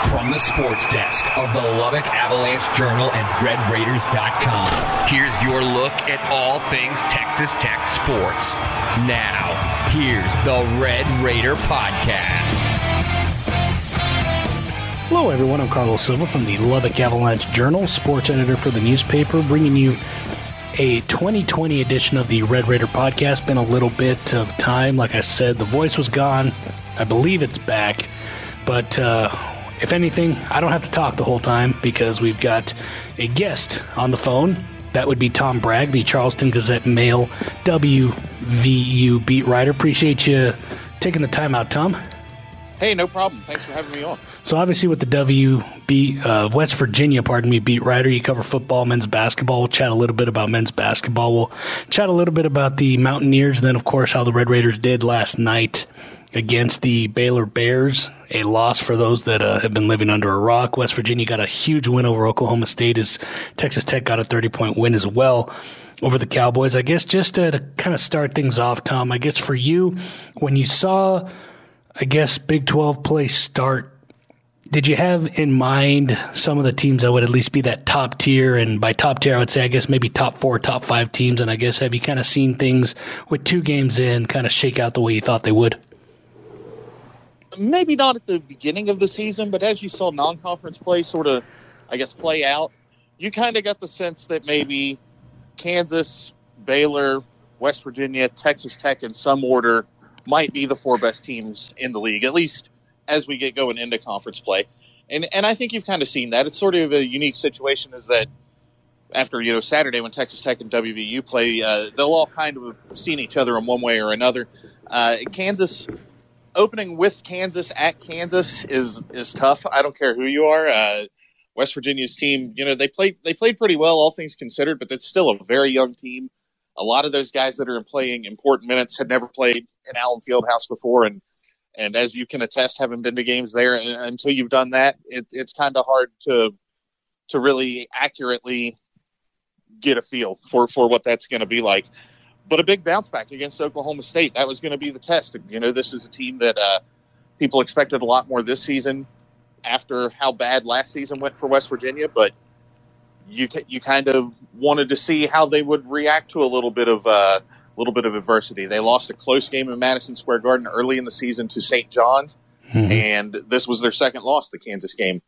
From the sports desk of the Lubbock Avalanche Journal and RedRaiders.com, here's your look at all things Texas Tech sports. Now, here's the Red Raider Podcast. Hello, everyone. I'm Carlos Silva from the Lubbock Avalanche Journal, sports editor for the newspaper, bringing you a 2020 edition of the Red Raider Podcast. Been a little bit of time. Like I said, the voice was gone. I believe it's back. But if anything, I don't have to talk the whole time because we've got a guest on the phone. That would be Tom Bragg, the Charleston Gazette-Mail WVU beat writer. Appreciate you taking the time out, Tom. Hey, no problem. Thanks for having me on. So obviously with the West Virginia beat writer, you cover football, men's basketball. We'll chat a little bit about men's basketball. We'll chat a little bit about the Mountaineers, and then, of course, how the Red Raiders did last night against the Baylor Bears, a loss for those that have been living under a rock. West Virginia got a huge win over Oklahoma State as Texas Tech got a 30-point win as well over the Cowboys. I guess just to kind of start things off, Tom, I guess for you, when you saw, Big 12 play start, did you have in mind some of the teams that would at least be that top tier? And by top tier, I would say, maybe top 4, top 5 teams. And have you kind of seen things with 2 games in kind of shake out the way you thought they would? Maybe not at the beginning of the season, but as you saw non-conference play play out, you kind of got the sense that maybe Kansas, Baylor, West Virginia, Texas Tech in some order might be the 4 best teams in the league, at least as we get going into conference play. And I think you've kind of seen that. It's sort of a unique situation is that after, Saturday when Texas Tech and WVU play, they'll all kind of have seen each other in one way or another. Kansas... Opening with Kansas at Kansas is tough. I don't care who you are. West Virginia's team, they played pretty well, all things considered, but it's still a very young team. A lot of those guys that are playing important minutes had never played in Allen Fieldhouse before, and as you can attest, haven't been to games there. And until you've done that, it's kind of hard to really accurately get a feel for what that's going to be like. But a big bounce back against Oklahoma State. That was going to be the test. This is a team that people expected a lot more this season after how bad last season went for West Virginia. But you kind of wanted to see how they would react to a little bit of adversity. They lost a close game in Madison Square Garden early in the season to St. John's, and this was their second loss, the Kansas game.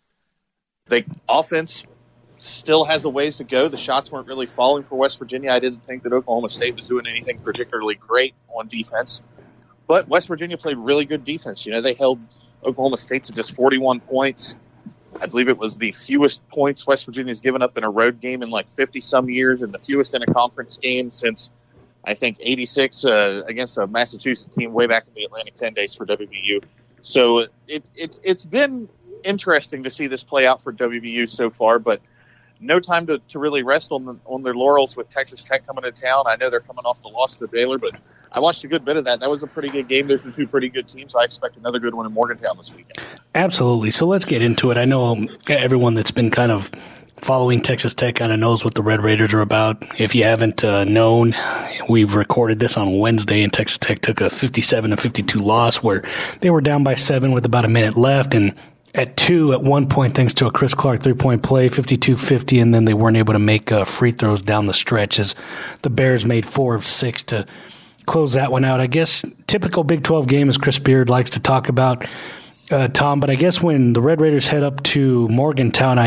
The offense still has a ways to go. The shots weren't really falling for West Virginia. I didn't think that Oklahoma State was doing anything particularly great on defense. But West Virginia played really good defense. They held Oklahoma State to just 41 points. I believe it was the fewest points West Virginia's given up in a road game in like 50-some years, and the fewest in a conference game since, I think, 86 against a Massachusetts team way back in the Atlantic 10 days for WVU. So it's been interesting to see this play out for WVU so far, but no time to really rest on their laurels with Texas Tech coming to town. I know they're coming off the loss to Baylor, but I watched a good bit of that. That was a pretty good game. There's 2 pretty good teams. I expect another good one in Morgantown this weekend. Absolutely. So let's get into it. I know everyone that's been kind of following Texas Tech kind of knows what the Red Raiders are about. If you haven't known, we've recorded this on Wednesday, and Texas Tech took a 57-52 loss where they were down by 7 with about a minute left, and at one point, thanks to a Chris Clark 3-point play, 52-50, and then they weren't able to make free throws down the stretch as the Bears made 4 of 6 to close that one out. I guess typical Big 12 game, as Chris Beard likes to talk about, Tom, but I guess when the Red Raiders head up to Morgantown,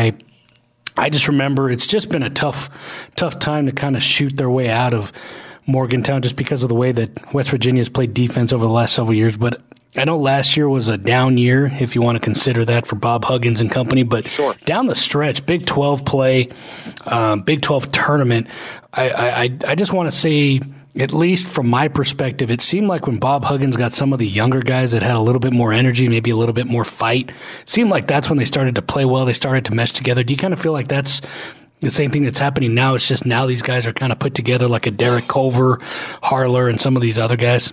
I just remember it's just been a tough time to kind of shoot their way out of Morgantown just because of the way that West Virginia has played defense over the last several years, but I know last year was a down year, if you want to consider that, for Bob Huggins and company, but sure. Down the stretch, Big 12 play, Big 12 tournament, I just want to say, at least from my perspective, it seemed like when Bob Huggins got some of the younger guys that had a little bit more energy, maybe a little bit more fight, it seemed like that's when they started to play well, they started to mesh together. Do you kind of feel like that's the same thing that's happening now? It's just now these guys are kind of put together like a Derek Culver, Harler, and some of these other guys?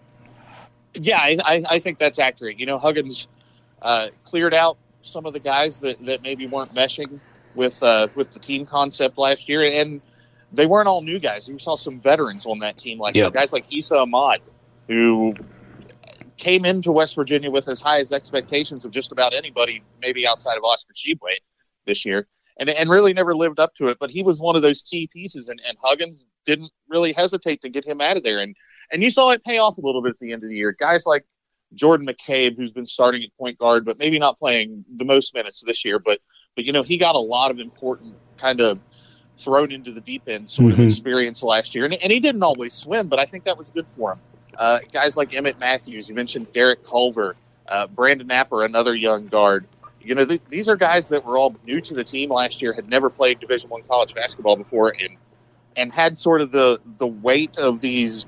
Yeah, I think that's accurate. Huggins cleared out some of the guys that maybe weren't meshing with the team concept last year, and they weren't all new guys. You saw some veterans on that team, guys like Issa Ahmad, who came into West Virginia with as high as expectations of just about anybody, maybe outside of Oscar Tshiebwe this year, and really never lived up to it. But he was one of those key pieces, and Huggins didn't really hesitate to get him out of there. And you saw it pay off a little bit at the end of the year. Guys like Jordan McCabe, who's been starting at point guard, but maybe not playing the most minutes this year, but he got a lot of important kind of thrown into the deep end sort of experience last year. And he didn't always swim, but I think that was good for him. Guys like Emmett Matthews, you mentioned Derek Culver, Brandon Napper, another young guard. These are guys that were all new to the team last year, had never played Division I college basketball before, and had sort of the weight of these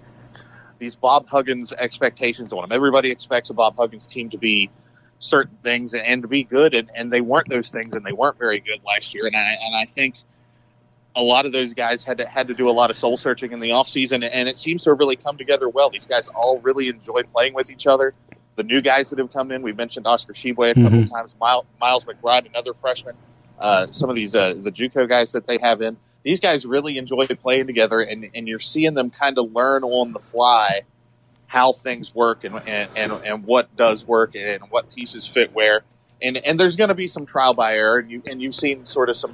Bob Huggins expectations on them. Everybody expects a Bob Huggins team to be certain things and to be good, and they weren't those things, and they weren't very good last year. And I think a lot of those guys had to do a lot of soul searching in the offseason, and it seems to have really come together well. These guys all really enjoy playing with each other. The new guys that have come in, we mentioned Oscar Tshiebwe a couple of times, Miles McBride, another freshman, some of these the JUCO guys that they have in. These guys really enjoy playing together, and you're seeing them kind of learn on the fly how things work and what does work and what pieces fit where. And there's going to be some trial by error, and you've seen sort of some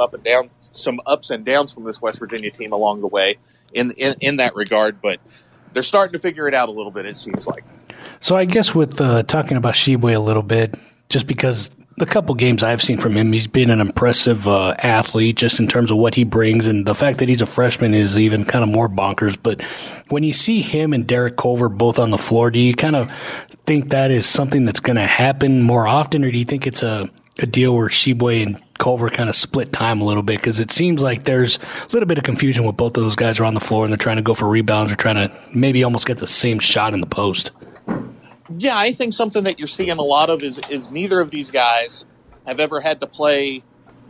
ups and downs from this West Virginia team along the way in that regard. But they're starting to figure it out a little bit, it seems like. So I guess with talking about Tshiebwe a little bit, just because the couple games I've seen from him, he's been an impressive athlete just in terms of what he brings, and the fact that he's a freshman is even kind of more bonkers. But when you see him and Derek Culver both on the floor, do you kind of think that is something that's going to happen more often, or do you think it's a deal where Tshiebwe and Culver kind of split time a little bit? Because it seems like there's a little bit of confusion with both of those guys are on the floor and they're trying to go for rebounds or trying to maybe almost get the same shot in the post. Yeah, I think something that you're seeing a lot of is neither of these guys have ever had to play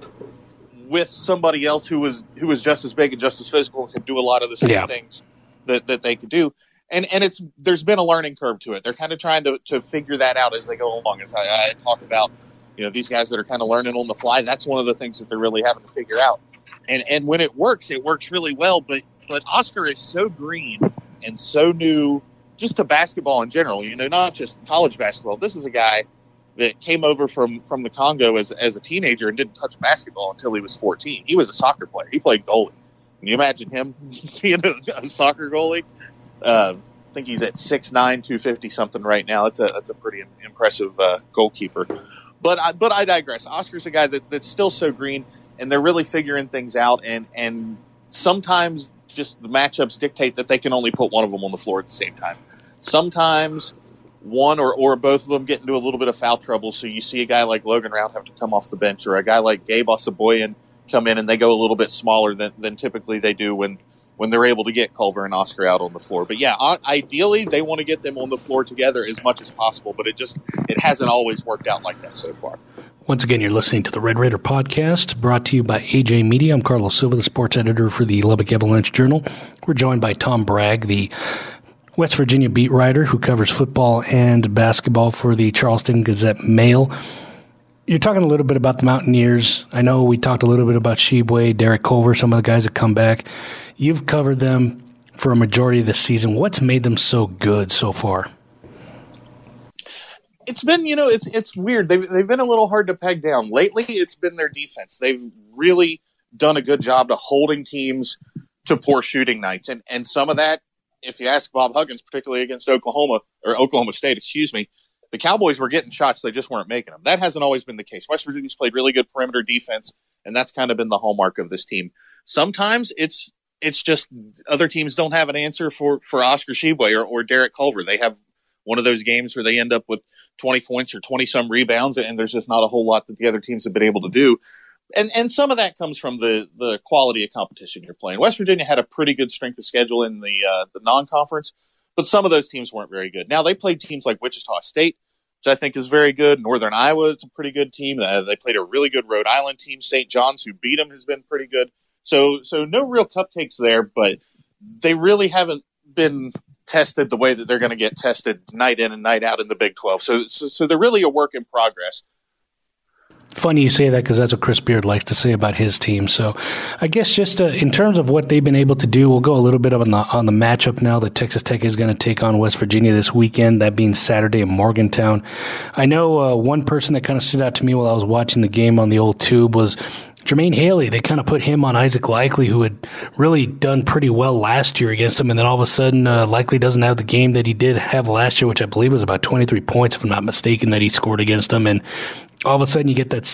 with somebody else who was just as big and just as physical and could do a lot of the same things that they could do. And there's been a learning curve to it. They're kind of trying to figure that out as they go along. As I talk about, these guys that are kind of learning on the fly, that's one of the things that they're really having to figure out. And when it works really well. But Oscar is so green and so new just to basketball in general, not just college basketball. This is a guy that came over from the Congo as a teenager and didn't touch basketball until he was 14. He was a soccer player. He played goalie. Can you imagine him being a soccer goalie? I think he's at 6'9", 250 something right now. That's a pretty impressive goalkeeper. But I digress. Oscar's a guy that's still so green, and they're really figuring things out. And sometimes just the matchups dictate that they can only put one of them on the floor at the same time. Sometimes one or both of them get into a little bit of foul trouble, so you see a guy like Logan Round have to come off the bench, or a guy like Gabe Osaboyan come in and they go a little bit smaller than typically they do when they're able to get Culver and Oscar out on the floor. But yeah, ideally they want to get them on the floor together as much as possible, but it hasn't always worked out like that so far. Once again, you're listening to the Red Raider Podcast, brought to you by AJ Media. I'm Carlos Silva, the sports editor for the Lubbock Avalanche Journal. We're joined by Tom Bragg, the West Virginia beat writer who covers football and basketball for the Charleston Gazette-Mail. You're talking a little bit about the Mountaineers. I know we talked a little bit about Tshiebwe, Derek Culver, some of the guys that come back. You've covered them for a majority of the season. What's made them so good so far? It's been, it's weird. They've been a little hard to peg down. Lately, it's been their defense. They've really done a good job to holding teams to poor shooting nights. And some of that, if you ask Bob Huggins, particularly against Oklahoma State, the Cowboys were getting shots, they just weren't making them. That hasn't always been the case. West Virginia's played really good perimeter defense, and that's kind of been the hallmark of this team. Sometimes it's just other teams don't have an answer for Oscar Tshiebwe or Derek Culver. They have one of those games where they end up with 20 points or 20-some rebounds, and there's just not a whole lot that the other teams have been able to do. And some of that comes from the quality of competition you're playing. West Virginia had a pretty good strength of schedule in the non-conference, but some of those teams weren't very good. Now, they played teams like Wichita State, which I think is very good. Northern Iowa is a pretty good team. They played a really good Rhode Island team. St. John's, who beat them, has been pretty good. So no real cupcakes there, but they really haven't been tested the way that they're going to get tested night in and night out in the Big 12. So they're really a work in progress. Funny you say that because that's what Chris Beard likes to say about his team. So I guess just in terms of what they've been able to do, we'll go a little bit on the matchup now that Texas Tech is going to take on West Virginia this weekend, that being Saturday in Morgantown. I know one person that kind of stood out to me while I was watching the game on the old tube was Jermaine Haley. They kind of put him on Isaac Likely, who had really done pretty well last year against him, and then all of a sudden Likely doesn't have the game that he did have last year, which I believe was about 23 points, if I'm not mistaken, that he scored against him, and all of a sudden you get that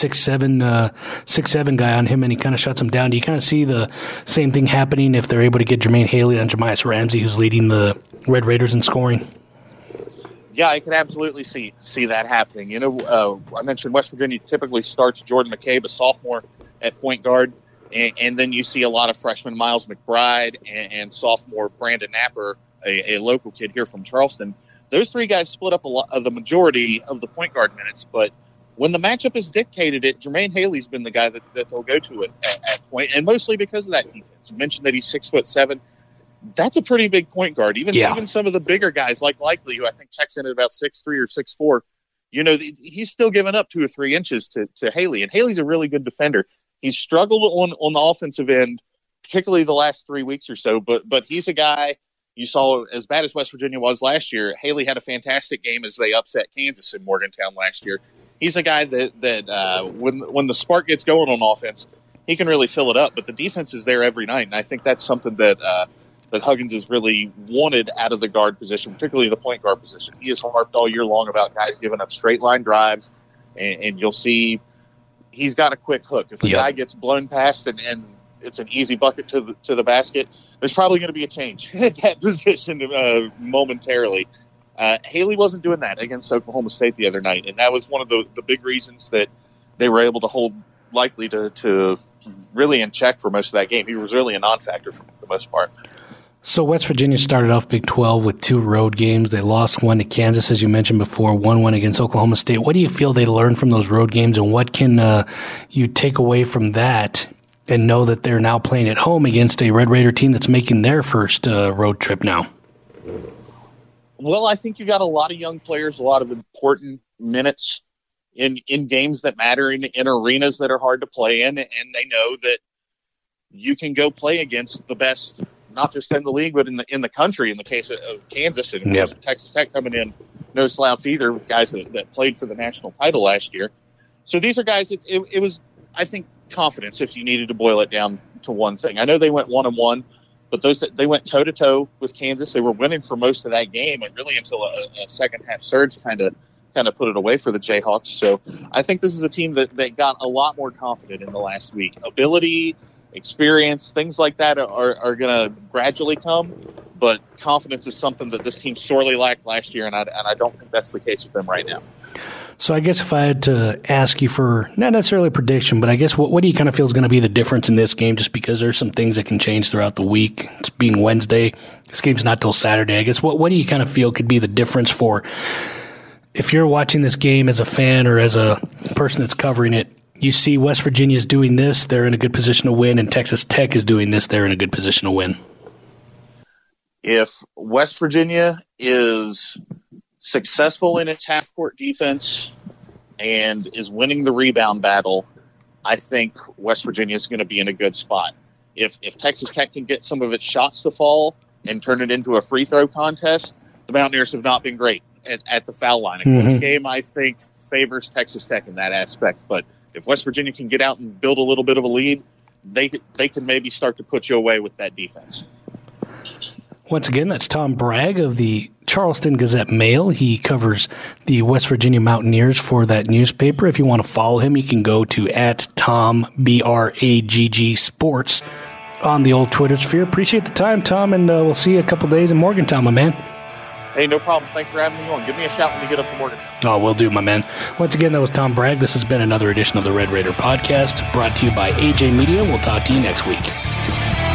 6'7" guy on him, and he kind of shuts him down. Do you kind of see the same thing happening if they're able to get Jermaine Haley on Jamias Ramsey, who's leading the Red Raiders in scoring? Yeah, I can absolutely see that happening. I mentioned West Virginia typically starts Jordan McCabe, a sophomore, at point guard, and then you see a lot of freshmen Miles McBride and sophomore Brandon Napper, a local kid here from Charleston. Those three guys split up a lot of the majority of the point guard minutes, but when the matchup has dictated it, Jermaine Haley's been the guy that they'll go to at point, and mostly because of that defense. You mentioned that he's 6'7". That's a pretty big point guard. Even some of the bigger guys like Likely, who I think checks in at about 6'3" or 6'4", he's still giving up 2 or 3 inches to Haley, and Haley's a really good defender. He's struggled on the offensive end, particularly the last 3 weeks or so, but he's a guy you saw. As bad as West Virginia was last year, Haley had a fantastic game as they upset Kansas in Morgantown last year. He's a guy that when the spark gets going on offense, he can really fill it up, but the defense is there every night, and I think that's something that Huggins has really wanted out of the guard position, particularly the point guard position. He has harped all year long about guys giving up straight line drives, and you'll see he's got a quick hook. If a guy gets blown past and it's an easy bucket to the basket, there's probably going to be a change at that position momentarily. Haley wasn't doing that against Oklahoma State the other night, and that was one of the big reasons that they were able to hold Likely to really in check for most of that game. He was really a non-factor for the most part. So West Virginia started off Big 12 with 2 road games. They lost one to Kansas, as you mentioned before, 1-1 against Oklahoma State. What do you feel they learned from those road games, and what can you take away from that and know that they're now playing at home against a Red Raider team that's making their first road trip now? Well, I think you got a lot of young players, a lot of important minutes in games that matter, in arenas that are hard to play in, and they know that you can go play against the best, not just in the league, but in the country. In the case of Kansas and Texas Tech coming in, no slouch either, guys that played for the national title last year. So these are guys. It was, I think, confidence. If you needed to boil it down to one thing, I know they went 1-1, but they went toe to toe with Kansas. They were winning for most of that game, and really until a second half surge kind of put it away for the Jayhawks. So I think this is a team that got a lot more confident in the last week. Ability, experience, things like that are going to gradually come, but confidence is something that this team sorely lacked last year, and I don't think that's the case with them right now. So I guess if I had to ask you for not necessarily a prediction, but I guess what do you kind of feel is going to be the difference in this game, just because there's some things that can change throughout the week. It's being Wednesday. This game's not till Saturday. I guess what do you kind of feel could be the difference for if you're watching this game as a fan or as a person that's covering it, you see West Virginia is doing this, they're in a good position to win, and Texas Tech is doing this, they're in a good position to win? If West Virginia is successful in its half-court defense and is winning the rebound battle, I think West Virginia is going to be in a good spot. If Texas Tech can get some of its shots to fall and turn it into a free throw contest, the Mountaineers have not been great at the foul line. This game, I think, favors Texas Tech in that aspect. But if West Virginia can get out and build a little bit of a lead, they can maybe start to put you away with that defense. Once again, that's Tom Bragg of the Charleston Gazette-Mail. He covers the West Virginia Mountaineers for that newspaper. If you want to follow him, you can go to @TomBragg Sports on the old Twitter sphere. Appreciate the time, Tom, and we'll see you a couple days in Morgantown, my man. Hey, no problem. Thanks for having me on. Give me a shout when you get up to Morgantown. Oh, will do, my man. Once again, that was Tom Bragg. This has been another edition of the Red Raider Podcast, brought to you by AJ Media. We'll talk to you next week.